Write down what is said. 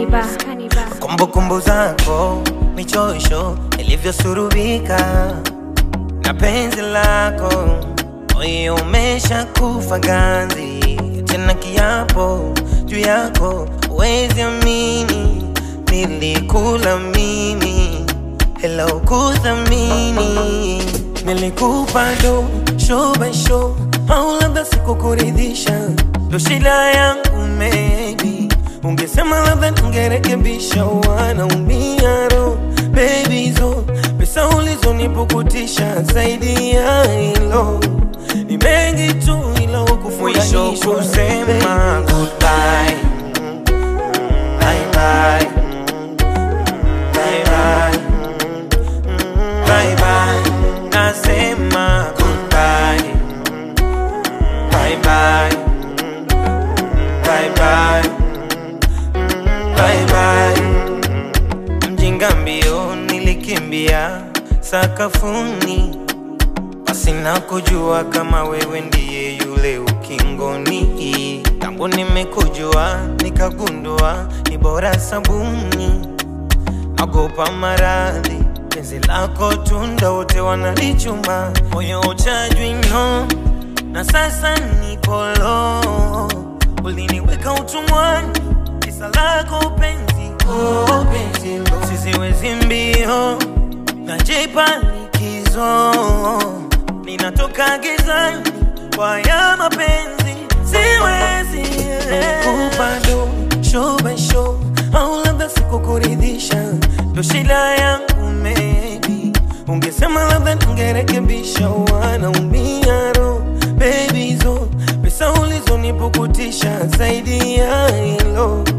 Kumbukumbu zako michosho ilivyosurubika na penzi lako, moyo umesha kufa ganzi. Tena kiapo juu yako, huwezi amini nilikula mimi, hello kuthamini. Nilikupa do show by show, au labda sikukuridhisha, ndo shida yangu maybe. Ungesema labda ningerekebisha, wanaumia roho baby zo. Pesa ulizonipukutisha zaidi ya hilo, ni mengi tu ila ukufurahisha. Mwisho kusema goodbye, bye bye, bye bye, bye bye. Nasema goodbye, bye bye, bye bye, bye bye. Mjinga mbio nilikimbia sakafuni, pasina kujua kama wewe ndiye yule ukingoni. Tangu nimekujua nikagundua ni bora sabuni. Nagopa maradhi, penzi lako tunda wote wanalichuma. Moyo uchajwi no, na sasa nikolo. Uliniweka utumwani, kisa lako penzi, oh penzi lo. Siziwezi mbio, najipa likizo, ninatoka gizani kwa ya mapenzi. Siwezi nikupa do show by show, au labda sikukuridhisha, ndo shida yangu maybe. Ungesema labda ningerekebisha, wanaumia roho baby zo. Pesa ulizonipukutisha zaidi ya hilo,